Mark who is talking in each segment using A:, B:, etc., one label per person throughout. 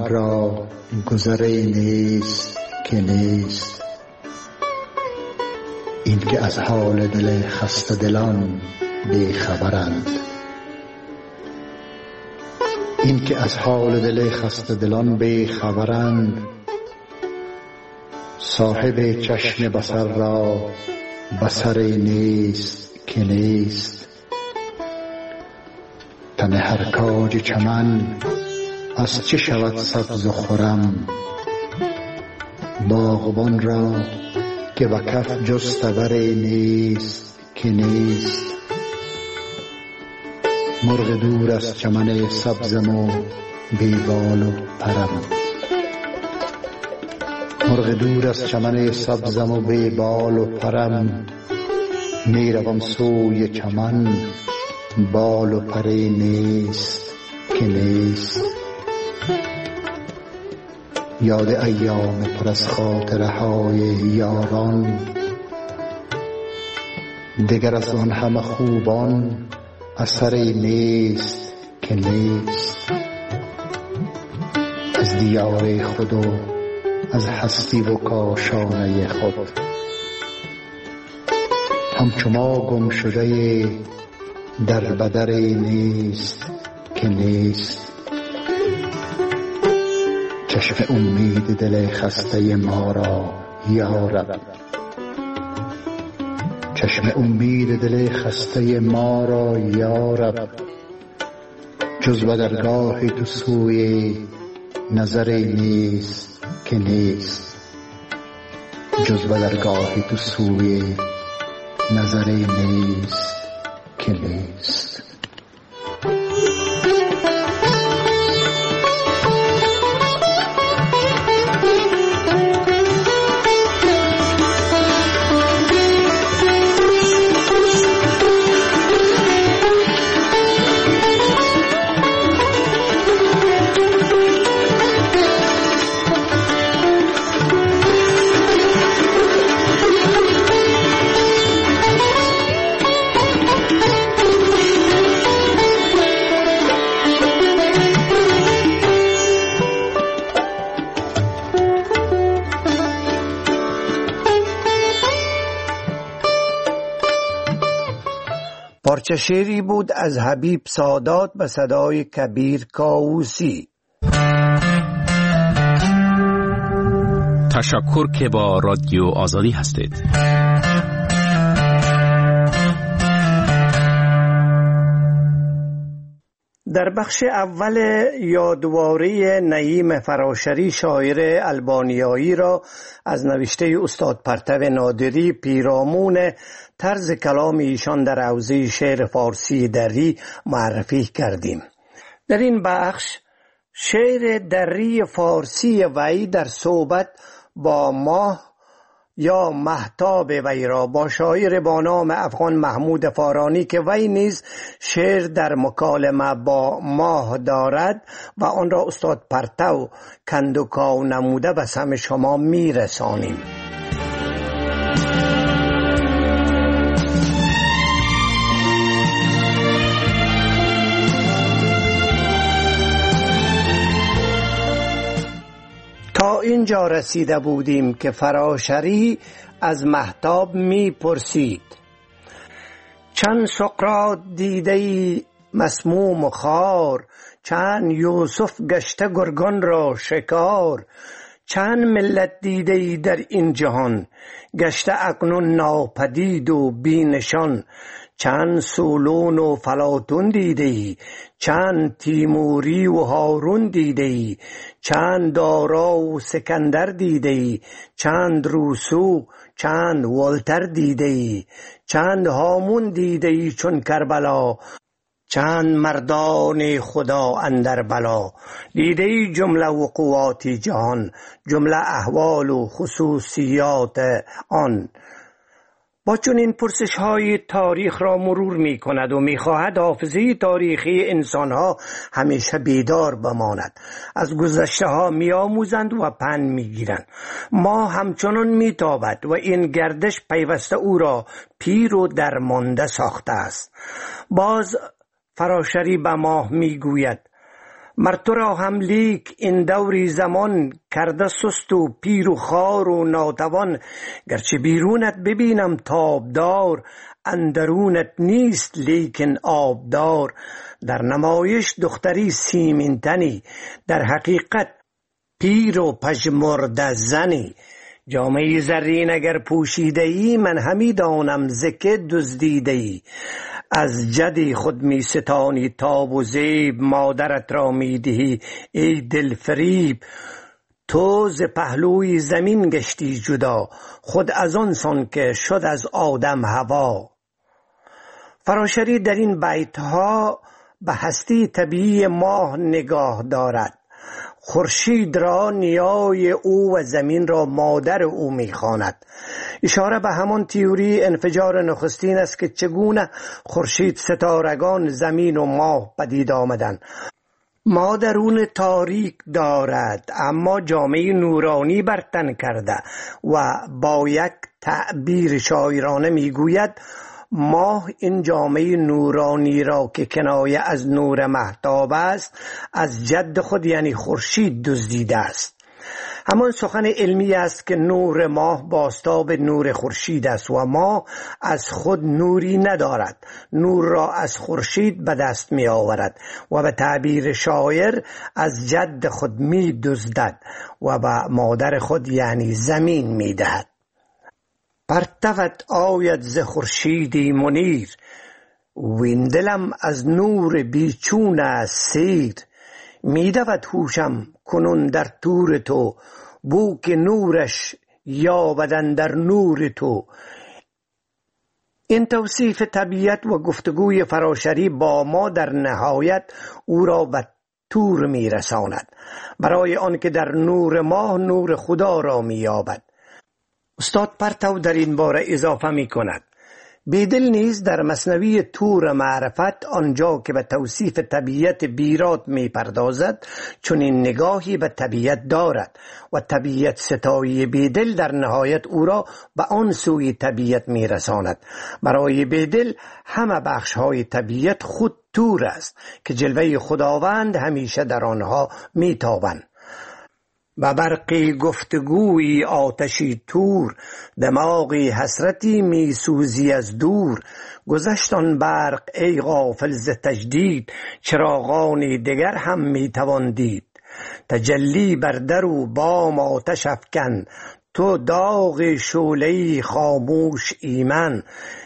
A: شب را گذری نیست که نیست. این که از حال دل خسته دلان بی خبرند، این که از حال دل خسته دلان بی خبرند. صاحب چشم بصر را بصری نیست که نیست. تن هر کاج چمن از چه شود سبز و خرم، باغبان را که به کف جز تبری نیست که نیست. مرغ دور از چمن سبزم و بی بال و پرم، مرغ دور از چمن سبزم و بی بال و پرم. می روم سوی چمن، بال و پری نیست که نیست. یاد ایام پر از خاطره های یاران، دگر از آن همه خوبان اثری نیست که نیست. از دیار خود و از هستی و کاشانه خود، همچو ما گم شده در بدری نیست که نیست. چشم امید دل خسته ما را یارب، چشم امید دل خسته ما را یارب. جز به درگاه تو سوی نظری نیست که نیست. جز به درگاه تو سوی نظری نیست که نیست.
B: پارچه شعری بود از حبیب سادات به صدای کبیر کاووسی.
C: تشکر که با رادیو آزادی هستید.
B: در بخش اول یادواری نعیم فراشری شاعر البانیایی را از نوشته استاد پرتو نادری پیرامون طرز کلام ایشان در حوزه شعر فارسی دری معرفی کردیم. در این بخش شعر دری فارسی وی در صحبت با ماه یا مهتاب وی را با شاعر با نام افغان محمود فارانی که وی نیز شعر در مکالمه با ماه دارد و آن را استاد پرتو کندوکاو نموده به سمع شما میرسانیم. تا اینجا رسیده بودیم که فراشری از مهتاب می پرسید: چند سقراط دیده‌ای مسموم و خار، چند یوسف گشته گرگان را شکار. چند ملت دیده‌ای در این جهان، گشته اکنون ناپدید و بی نشان. چند سولون و فلاطون دیده‌ای، چند تیموری و هارون دیده‌ای. چند دارا و سکندر دیده‌ای، چند روسو چند والتر دیده‌ای. چند هامون دیده‌ای چون کربلا، چند مردان خدا اندر بلا. دیده‌ای جمله وقوعات جهان، جمله احوال و خصوصیات آن. با چون این پرسش های تاریخ را مرور می کند و می خواهد حافظه تاریخی انسان ها همیشه بیدار بماند. از گذشته ها می آموزند و پند می گیرند. ما همچنان می تابد و این گردش پیوسته او را پیر و درمانده ساخته است. باز فراشری به ماه می گوید: مر تو را هم لیک این دوری زمان، کرده سست و پیر و خوار و ناتوان. گرچه بیرونت ببینم تابدار، اندرونت نیست لیکن آبدار. در نمایش دختری سیمین تنی، در حقیقت پیر و پژمرده زنی. جامه زرین اگر پوشیده ای، من همی دانم ز که دزدیده ای. از جدی خود می ستانی تاب و زیب، مادرت را می دهی ای دل فریب. تو ز پهلوی زمین گشتی جدا، خود از آن سان که شد از آدم هوا. فراشری در این بیتها به هستی طبیعی ماه نگاه دارد. خورشید را نیای او و زمین را مادر او می‌خواند. اشاره به همان تئوری انفجار نخستین است که چگونه خورشید، ستارگان، زمین و ماه پدید آمدند. ما درون تاریک دارد، اما جامعه نورانی بر تن کرده و با یک تعبیر شاعرانه میگوید ماه این جامعه نورانی را که کنایه از نور مهتاب است، از جد خود یعنی خورشید دزدیده است. همان سخن علمی است که نور ماه بازتاب نور خورشید است و ماه از خود نوری ندارد، نور را از خورشید به دست می آورد و به تعبیر شاعر از جد خود می دزدد و به مادر خود یعنی زمین می دهد. پرتوت آید ز خورشیدی منیر، وین دلم از نور بیچون است سیر. می دود هوشم کنون در تور تو، بو که نورش یابدن در نور تو. این توصیف طبیعت و گفتگوی فراشری با ما در نهایت او را به تور می رساند، برای آن که در نور ماه نور خدا را می یابد. استاد پرتو در این باره اضافه می کند بیدل نیز در مثنوی تور معرفت آنجا که به توصیف طبیعت بیرات می پردازد چون این نگاهی به طبیعت دارد و طبیعت ستایی بیدل در نهایت او را به آن سوی طبیعت می رساند. برای بیدل همه بخش های طبیعت خود تور است که جلوه خداوند همیشه در آنها می تابند. و برقی گفتگوی آتشی تور، دماغی حسرتی می سوزی از دور. گذشت آن برق ای غافل ز تجدید، چراغانی دگر هم می توان دید. تجلی بر در و بام آتش افکن، تو داغ شعله‌ای خاموش ایمن.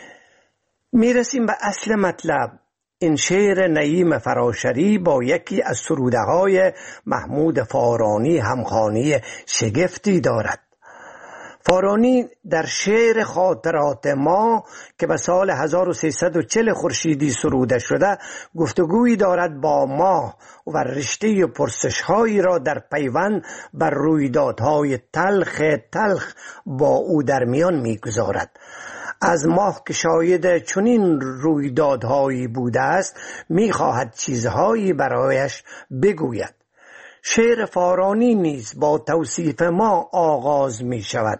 B: می رسیم به اصل مطلب. این شعر نعیم فراشری با یکی از سروده‌های محمود فارانی همخوانی شگفتی دارد. فارانی در شعر خاطرات ما که به سال 1340 خورشیدی سروده شده گفتگویی دارد با ماه و رشته پرسش‌هایی را در پیوند بر رویدادهای تلخ با او در میان می‌گذارد. از ماه که شاید چنین رویدادهایی بوده است می‌خواهد چیزهایی برایش بگوید. شعر فارانی نیز با توصیف ما آغاز می شود.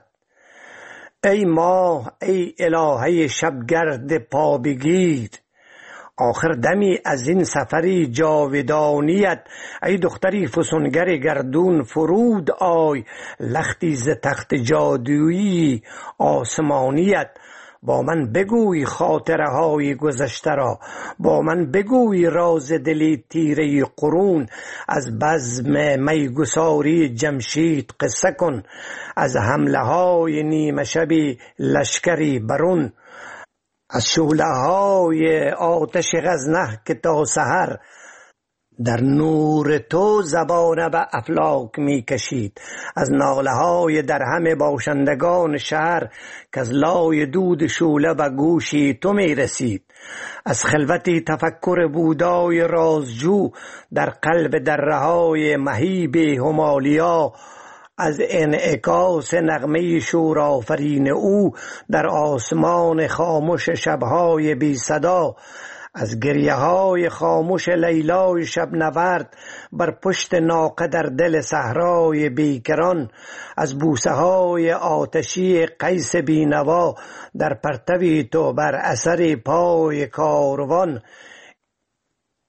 B: ای ماه ای الهه شبگرد پا بگیر، آخر دمی از این سفری جاودانیت. ای دختری فسونگر گردون فرود آی، لختی ز تخت جادویی آسمانیت. با من بگوی خاطره های گذشته را، با من بگوی راز دلی تیره قرون. از بزم میگساری جمشید قصه کن، از حمله های نیمه شبی لشکری برون. از شعله های آتش غزنه که تا سحر، در نور تو زبانه به افلاک می کشید. از ناله های در همه باشندگان شهر، که از لای دود شعله به گوشی تو می رسید. از خلوتی تفکر بودای رازجو، در قلب دره های مهیب همالیا. از انعکاس نغمه شورآفرین او، در آسمان خاموش شبهای بی صدا. از گریه های خاموش لیلای شب نورد، بر پشت ناقه در دل صحرای بیکران. از بوسه های آتشی قیس بینوا، در پرتوی تو بر اثر پای کاروان.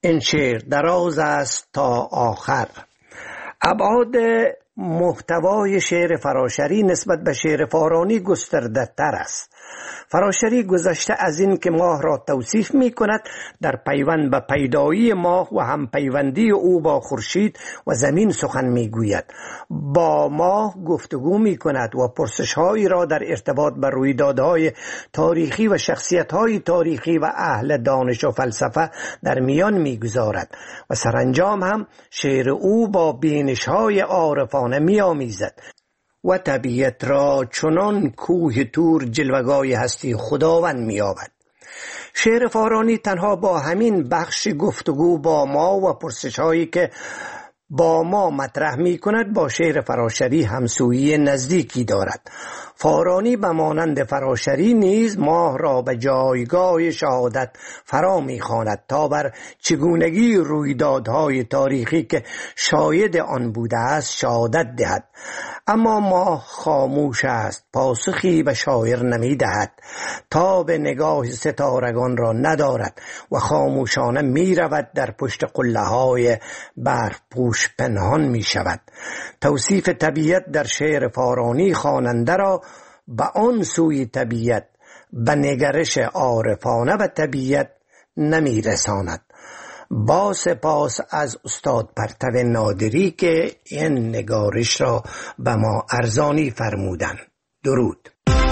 B: این شعر دراز است تا آخر. ابعاد محتوای شعر فراشری نسبت به شعر فارانی گسترده تر است. فراشری گذشته از این که ماه را توصیف می کند، در پیوند به پیدایی ماه و هم پیوندی او با خورشید و زمین سخن می گوید. با ماه گفتگو می کند و پرسش‌هایی را در ارتباط به رویدادهای تاریخی و شخصیت‌های تاریخی و اهل دانش و فلسفه در میان می گذارد و سرانجام هم شعر او با بینش‌های عارفانه می آمیزد و طبیعت را چنان کوه طور جلوه‌گاه هستی خداوند می‌یابد. شعر فارانی تنها با همین بخش گفتگو با ما و پرسش‌هایی که با ما مطرح می‌کند با شعر فراشری همسویی نزدیکی دارد. فارانی به مانند فراشری نیز ماه را به جایگاه شهادت فرا می‌خواند تا بر چگونگی رویدادهای تاریخی که شاهد آن بوده است شهادت دهد. اما ماه خاموش است، پاسخی به شاعر نمی‌دهد، تا به نگاه ستارگان را ندارد و خاموشانه می‌رود در پشت قله‌های برف پوش پنهان می‌شود. توصیف طبیعت در شعر فارانی خواننده را به آن سوی طبیعت، به نگرش عارفانه و طبیعت نمی‌رساند. با سپاس از استاد پرتو نادری که این نگارش را به ما ارزانی فرمودند. درود.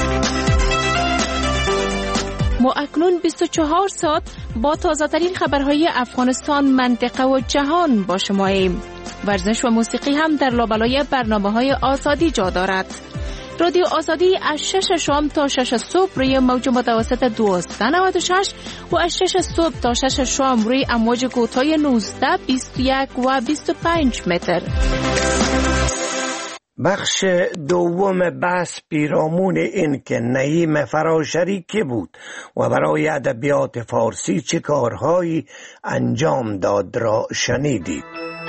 D: ما اکنون 24 ساعت با تازه‌ترین خبرهای افغانستان، منطقه و جهان با شماییم. ورزش و موسیقی هم در لابلای برنامه‌های آزادی جا دارد. رادیو آزادی از 6 شام تا 6 صبح روی موج متوسط 1296 و از 6 صبح تا 6 شام روی امواج کوتاه 19، 21 و 25 متر.
B: بخش دوم بحث پیرامون این که نعیم فراشری که بود و برای ادبیات فارسی چه کارهایی انجام داد را شنیدید.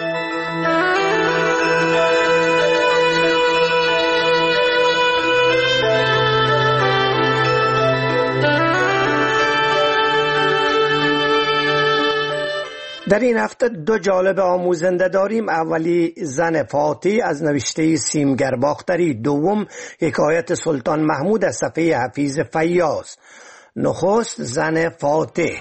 B: در این هفته دو جالب آموزنده داریم. اولی زن فاتح از نوشته سیمگر باختری، دوم حکایت سلطان محمود از صفحه حفیظ فیاض. نخست زن فاتح.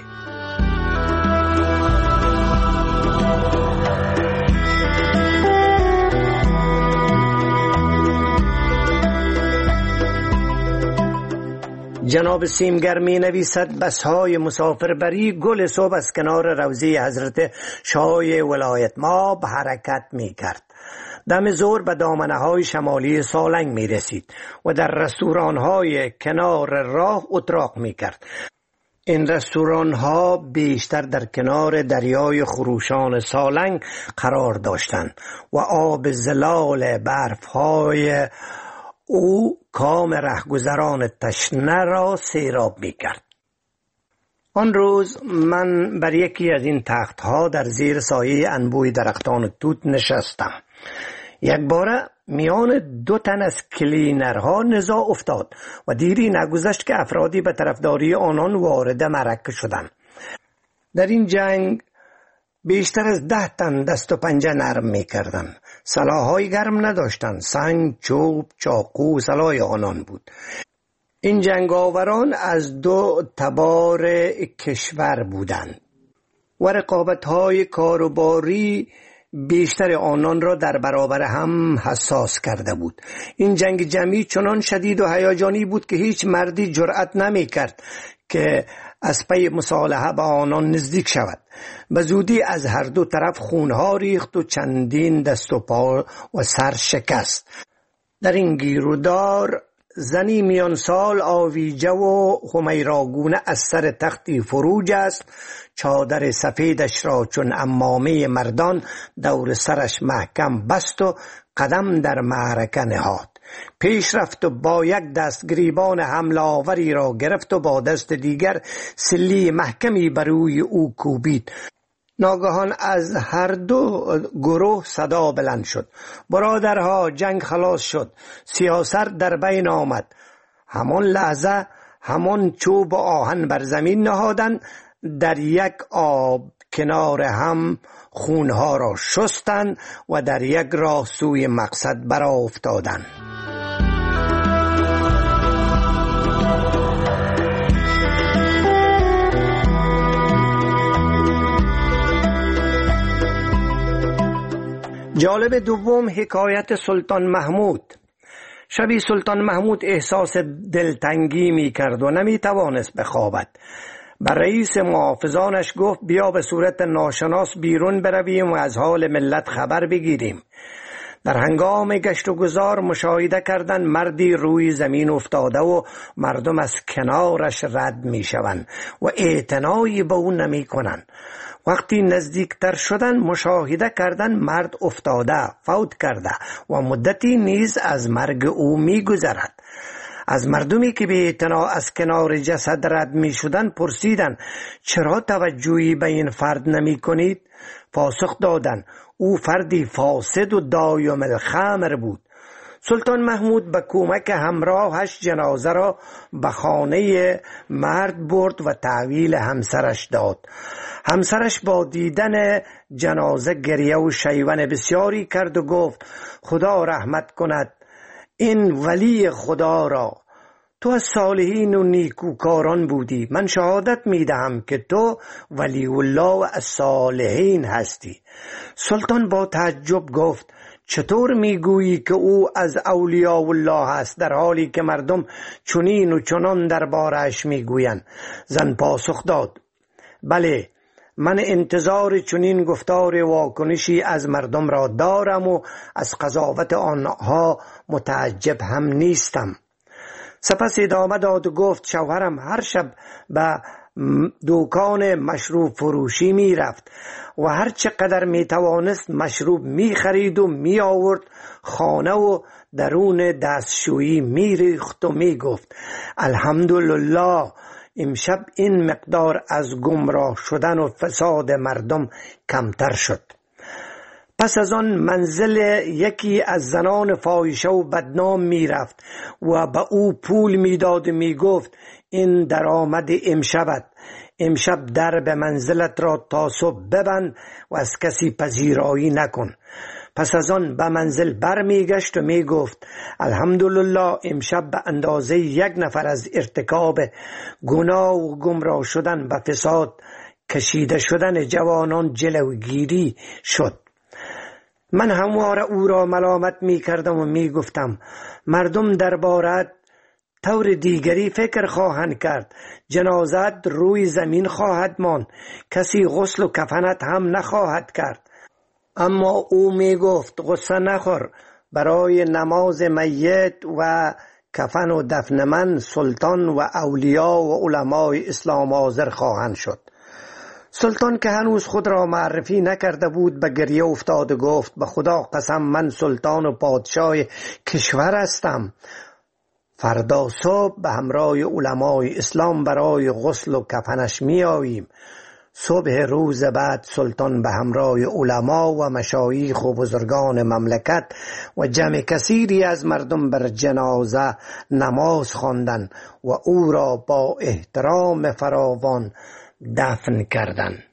B: جناب سیمگر می نویسد بسهای مسافربری گل صبح از کنار روضه حضرت شاه ولایت ما به حرکت می کرد. دم ظهر به دامنه های شمالی سالنگ می رسید و در رستوران های کنار راه اتراق می کرد. این رستوران ها بیشتر در کنار دریای خروشان سالنگ قرار داشتند و آب زلال برف های او کام رهگذران تشنه را سیراب می کرد. آن روز من بر یکی از این تختها در زیر سایه انبوه درختان توت نشستم. یک باره میان دو تن از کلینرها نزاع افتاد و دیری نگذشت که افرادی به طرفداری آنان وارد معرکه شدند. در این جنگ بیشتر از 10 تن دست و پنجه نرم می‌کردند. سلاح‌های گرم نداشتند. سنگ، چوب، چاقو سلاح آنان بود. این جنگاوران از دو تبار کشور بودند و رقابت‌های کاروباری بیشتر آنان را در برابر هم حساس کرده بود. این جنگ جمعی چنان شدید و هیجانی بود که هیچ مردی جرأت نمی‌کرد که از پی مصالحه به آنان نزدیک شود. به زودی از هر دو طرف خونها ریخت و چندین دست و پا و سر شکست. در این گیرودار زنی میان سال آویجه و خمیراگونه از سر تختی فروج است، چادر سفیدش را چون عمامه مردان دور سرش محکم بست و قدم در معرکه نهاد. پیش رفت و با یک دست گریبان حمله آوری را گرفت و با دست دیگر سلی محکمی بر روی او کوبید. ناگهان از هر دو گروه صدا بلند شد: برادرها، جنگ خلاص شد، سیاست در بین آمد. همان لحظه همان چوب و آهن بر زمین نهادند. در یک کنار هم خونها را شستند و در یک راه سوی مقصد برافتادند. جالب دوم حکایت سلطان محمود. شبی سلطان محمود احساس دلتنگی می کرد و نمی توانست بخوابد. بر رئیس محافظانش گفت بیا به صورت ناشناس بیرون برویم و از حال ملت خبر بگیریم. در هنگام گشت و گذار مشاهده کردند مردی روی زمین افتاده و مردم از کنارش رد می شوند و اعتنایی به او نمی کنند. وقتی نزدیکتر شدن مشاهده کردن مرد افتاده، فوت کرده و مدتی نیز از مرگ او می گذرد. از مردمی که به اعتنا از کنار جسد رد می شدن پرسیدند چرا توجهی به این فرد نمی کنید؟ پاسخ دادند او فردی فاسد و دایم الخمر بود. سلطان محمود به کمک همراهش جنازه را به خانه مرد برد و تحویل همسرش داد. همسرش با دیدن جنازه گریه و شیون بسیاری کرد و گفت خدا رحمت کند این ولی خدا را. تو از صالحین و نیکوکاران بودی. من شهادت می دهم که تو ولی الله و از صالحین هستی. سلطان با تعجب گفت چطور میگویی که او از اولیاء الله است در حالی که مردم چنین و چنان دربارش میگویند؟ زن پاسخ داد بله، من انتظار چنین گفتار واکنشی از مردم را دارم و از قضاوت آنها متعجب هم نیستم. سپس ادامه داد و گفت شوهرم هر شب به دکان مشروب فروشی می رفت و هر چقدر می توانست مشروب می خرید و می آورد خانه و درون دستشویی می ریخت و می گفت الحمدلله امشب این مقدار از گمراه شدن و فساد مردم کمتر شد. پس از آن منزل یکی از زنان فاحشه و بدنام می رفت و به او پول می داد و می گفت این درآمد امشبت، امشب در به منزلت را تا صبح ببند و از کسی پذیرایی نکن. پس از آن به منزل بر می گشت و می گفت الحمدلله امشب به اندازه یک نفر از ارتکاب گناه و گمراه شدن به فساد کشیده شدن جوانان جلوگیری شد. من همواره او را ملامت می کردم و می گفتم مردم دربارت طور دیگری فکر خواهند کرد، جنازت روی زمین خواهد ماند، کسی غسل و کفنت هم نخواهد کرد. اما او می گفت غصه نخور، برای نماز میت و کفن و دفن من سلطان و اولیاء و علمای اسلام حاضر خواهند شد. سلطان که هنوز خود را معرفی نکرده بود به گریه افتاد و گفت به خدا قسم من سلطان و پادشاه کشور هستم. فردا صبح به همراه علمای اسلام برای غسل و کفنش می آییم. صبح روز بعد سلطان به همراه علما و مشایخ و بزرگان مملکت و جمع کثیری از مردم بر جنازه نماز خواندند و او را با احترام فراوان دفن کردند.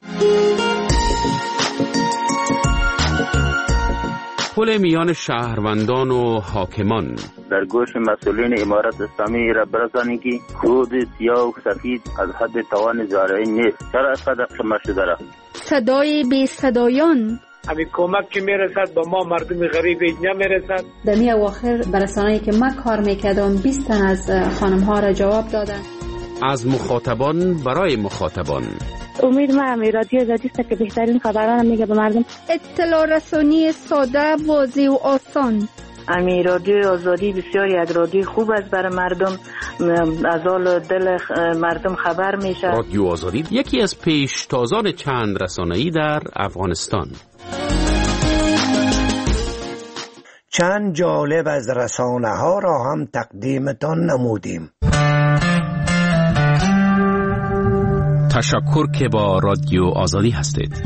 C: پل میان شهروندان و حاکمان.
E: در گوش مسئولین امارت اسلامی را برسانید که خود سیاه و سفید از حد توان زارعین نیست. چرا از قدر شما شده را؟
F: صدای بی صدایان
G: همین کمک که میرسد با ما مردم غریب اینجا میرسد.
H: در می اواخر برسانه‌ای که من کار میکردم 20 تن از خانم ها را جواب دادن.
C: از مخاطبان برای مخاطبان.
I: امید من رادیو آزادی است که بهترین خبران میگه به مردم.
F: اطلاع رسانی ساده، واضح و آسان.
I: امی رادیو آزادی بسیاری از رادیو خوب است برای مردم، از حال دل مردم خبر میشه.
C: رادیو آزادی یکی از پیشتازان چند رسانه‌ای در افغانستان.
B: چند جالب از رسانه ها را هم تقدیمتان نمودیم.
C: تشکر که با رادیو آزادی هستید.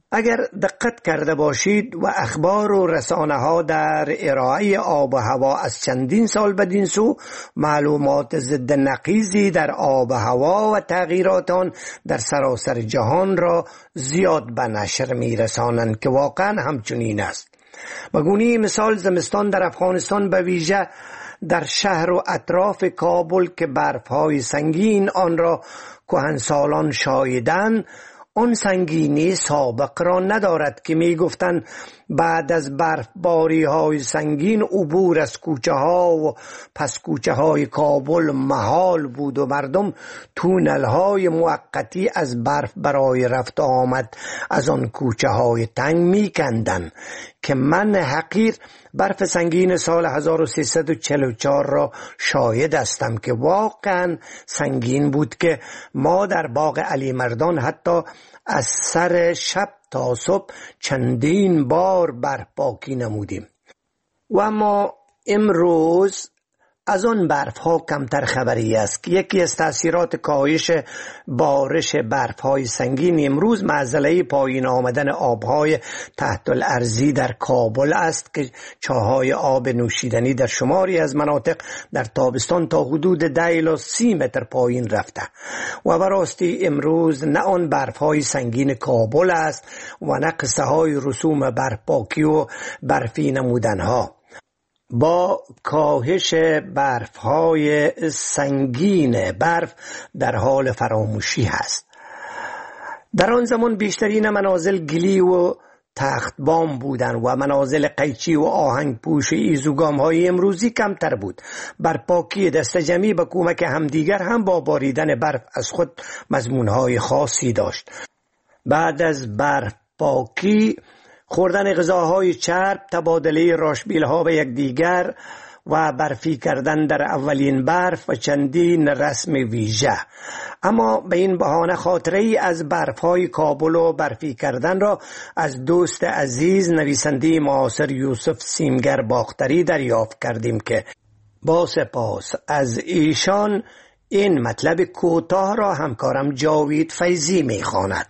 B: اگر دقت کرده باشید و اخبار و رسانه ها در ارائه آب و هوا از چندین سال بدین سو معلومات ضد نقیضی در آب و هوا و تغییرات آن در سراسر جهان را زیاد به نشر می رسانند که واقعا همچنین است. به گونه مثال زمستان در افغانستان به ویژه در شهر و اطراف کابل که برف‌های سنگین آن را کهنسالان شاهدند، آن سنگینی سابق را ندارد که می گفتند بعد از برفباری های سنگین عبور از کوچه ها و پس کوچه های کابل محال بود و مردم تونل های موقتی از برف برای رفت آمد از آن کوچه های تنگ می کندند که من حقیر برف سنگین سال 1344 را شاهد هستم که واقعا سنگین بود که ما در باغ علی مردان حتی از سر شب تا صبح چندین بار برف پاکی نمودیم. و ما امروز از آن برف ها کمتر خبری است که یکی از تأثیرات کاهش بارش برف های سنگین امروز معضله پایین آمدن آبهای تحت الارضی در کابل است که چاهای آب نوشیدنی در شماری از مناطق در تابستان تا حدود 10 الی 30 متر پایین رفته و براستی امروز نه آن برف های سنگین کابل است و نه قصه های رسوم برف پاکی و برفی نمودن ها. با کاهش برف‌های سنگین برف در حال فراموشی هست. در آن زمان بیشترین منازل گلی و تخت بام بودند و منازل قیچی و آهنگ پوش ایزوگام های امروزی کمتر بود. برپاکی دست جمعی به کمک همدیگر هم با باریدن برف از خود مضمونهای خاصی داشت. بعد از برپاکی خوردن غذاهای چرب، تبادله راشبیل ها به یکدیگر و برفی کردن در اولین برف و چندین رسم ویژه. اما به این بهانه خاطره‌ای از برف‌های کابل و برفی کردن را از دوست عزیز نویسنده معاصر یوسف سیمگر باختری دریافت کردیم که با سپاس از ایشان این مطلب کوتاه را همکارم جاوید فیضی می‌خواند.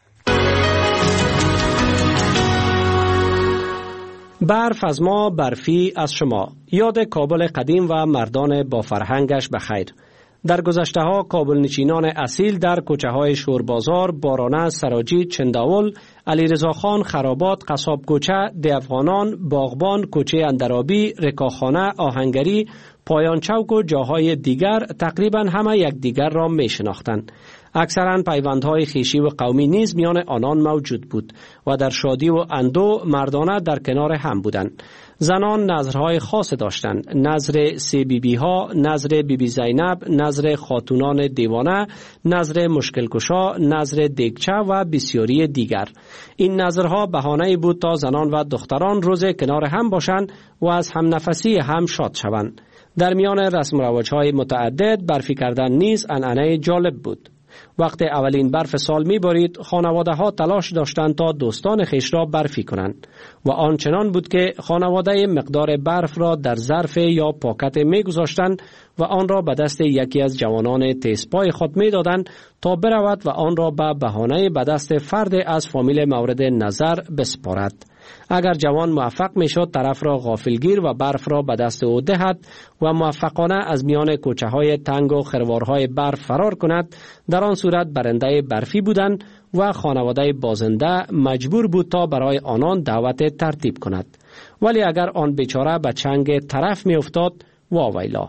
J: برف از ما، برفی از شما. یاد کابل قدیم و مردان با فرهنگش بخیر. در گذشته ها کابل نشینان اصیل در کوچه های شوربازار، بارانه، سراجی، چنداول، علیرضا خان، خرابات، قصاب کوچه، ده افغانان، باغبان، کوچه اندرابی، رکاخانه، آهنگری، پایان چوک و جاهای دیگر تقریبا همه یکدیگر را می شناختند. اکثرا پیوندهای خویشی و قومی نیز میان آنان موجود بود و در شادی و اندوه مردانه در کنار هم بودند. زنان نظرهای خاص داشتند، نظر 3 بیبی ها، نظر بیبی زینب، نظر خاتونان دیوانه، نظر مشکل کشا، نظر دیگچه و بسیاری دیگر. این نظرها بهانه‌ای بود تا زنان و دختران روز کنار هم باشند و از هم نفسی هم شاد شوند. در میان رسم و رواج‌های متعدد برفی کردن نیز عنعنه جالب بود. وقت اولین برف سال می‌بارید، خانواده ها تلاش داشتند تا دوستان خویش را برفی کنند و آنچنان بود که خانواده مقدار برف را در ظرف یا پاکت می‌گذاشتند و آن را به دست یکی از جوانان تیزپای خود می‌دادند تا برود و آن را به بهانه به دست فرد از فامیل مورد نظر بسپارد. اگر جوان موفق میشد طرف را غافلگیر و برف را به دست او دهد و موفقانه از میان کوچه های تنگ و خروارهای برف فرار کند، در آن صورت برنده برفی بودند و خانواده بازنده مجبور بود تا برای آنان دعوت ترتیب کند. ولی اگر آن بیچاره به چنگ طرف می افتاد، واویلا.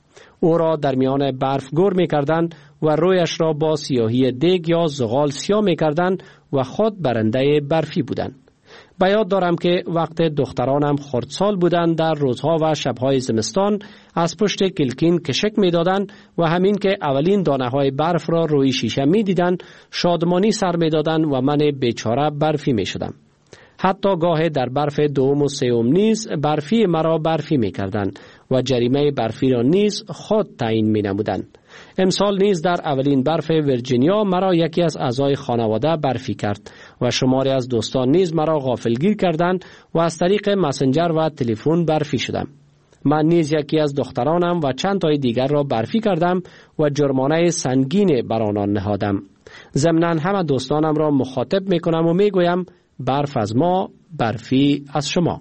J: او را در میان برف گور می کردند و رویش را با سیاهی دیگ یا زغال سیاه می کردند و خود برنده برفی بودند. به یاد دارم که وقت دخترانم خردسال بودند در روزها و شبهای زمستان از پشت کلکین کشک می دادند و همین که اولین دانه های برف را روی شیشه می دیدند شادمانی سر می دادند و من بیچاره برفی می شدم. حتی گاه در برف دوم و سوم نیز برفی مرا برفی می کردند و جریمه برفی را نیز خود تعیین می نمودند. امسال نیز در اولین برف ویرجینیا مرا یکی از اعضای خانواده برفی کرد و شماری از دوستان نیز مرا غافلگیر کردند و از طریق مسنجر و تلفن برفی شدم. من نیز یکی از دخترانم و چند تای دیگر را برفی کردم و جرمانه سنگین بر آنان نهادم. ضمناً همه دوستانم را مخاطب میکنم و میگویم برف از ما، برفی از شما.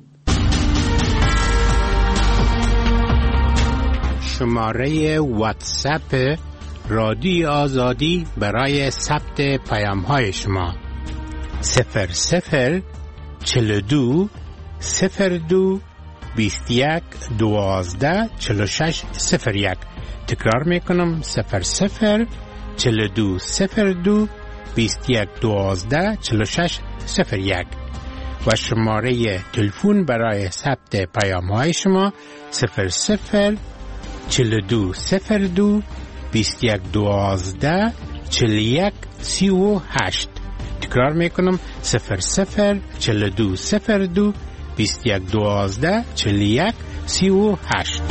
K: شماره واتساپ رادیو آزادی برای ثبت پیام‌های شما 00 42 02 21 12 46 01. تکرار میکنم 00 42 02 21 12 46 01 و شماره تلفن برای ثبت پیام‌های شما 00 42 02 21 12 41 38. تکرار میکنم 00 42 02 21 12 41 38.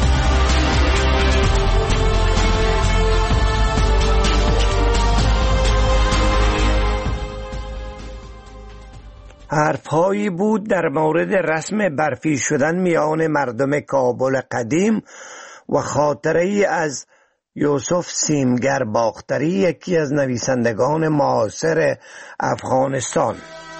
B: حرفهایی بود در مورد رسم برفی شدن میان مردم کابل قدیم و خاطره‌ای از یوسف سیمگر باختری، یکی از نویسندگان معاصر افغانستان.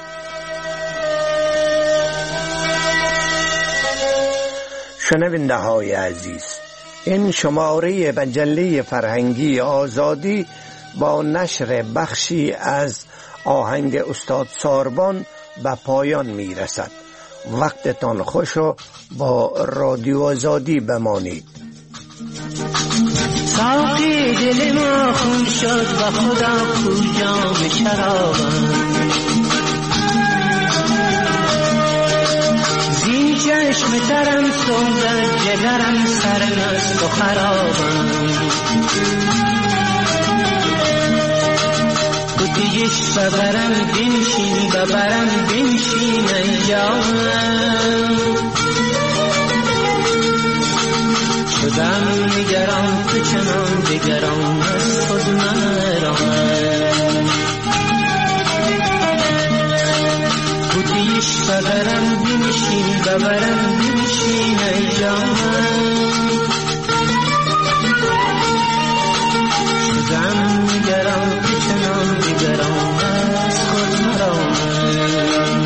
B: شنونده های عزیز، این شماره مجله فرهنگی آزادی با نشر بخشی از آهنگ استاد ساربان به پایان می رسد. وقتتان خوش و با رادیو آزادی بمانید.
L: ساقی دل ما خون شد و خدا کو جام شرابم، زین چشم ترم سوزد جگرم سرمست و خرابم. کتیش ببرم بنشین ببرم بنشین انجامم، شدم نگران تو چنان دگران از خود مرامم. کتیش ببرم بنشین ببرم بنشین انجامم، شدم نگران تو چنان دگران از خود مرامم.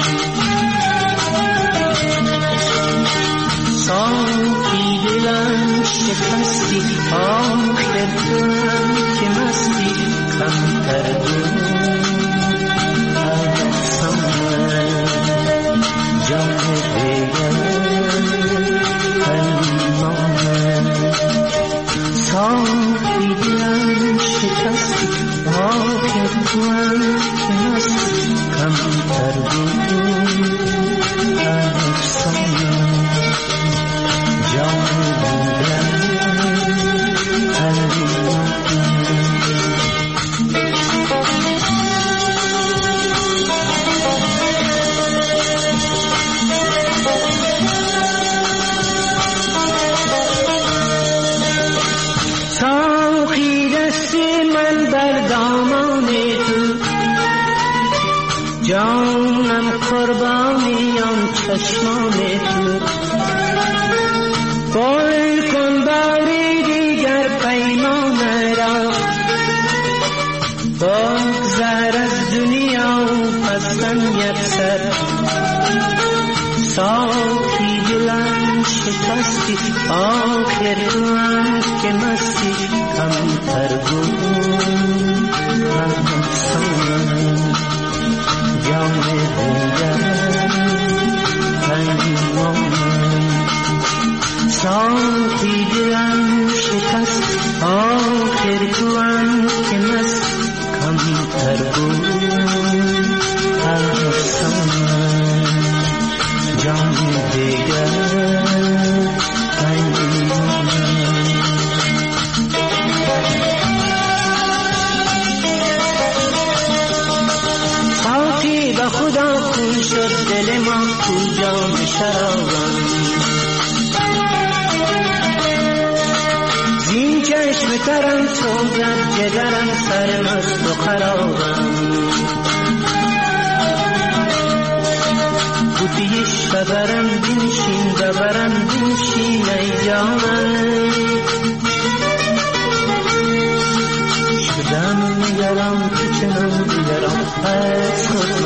L: ساقی دلم شکستی آخر دلم که مستی کم کردم حسم جان دیگر پنهانم. ساقی دلم شکستی آخر دلم که مستی کم کردم حسم جانم قربانی آن چشمان تو، قول کن باری دیگر پیمان را، بگذر از دنیا پسن یکسر. ساقی دلم شکستی آخر تو هم که مستی کمتر بود جام دیگر پیمانم. ساقی دلم شکست آخر تو هم که مست کمتر بود حسنم جام دیگر پیمانم. ساقی به خدا خون شد دل ما کو جام شرابم، زین چشم ترم سوزد جگرم سرمست و خرابم. بودیش ببرم بنشین ببرم بنشین ای جانم، شدم نگران تو چنان دیگران از خود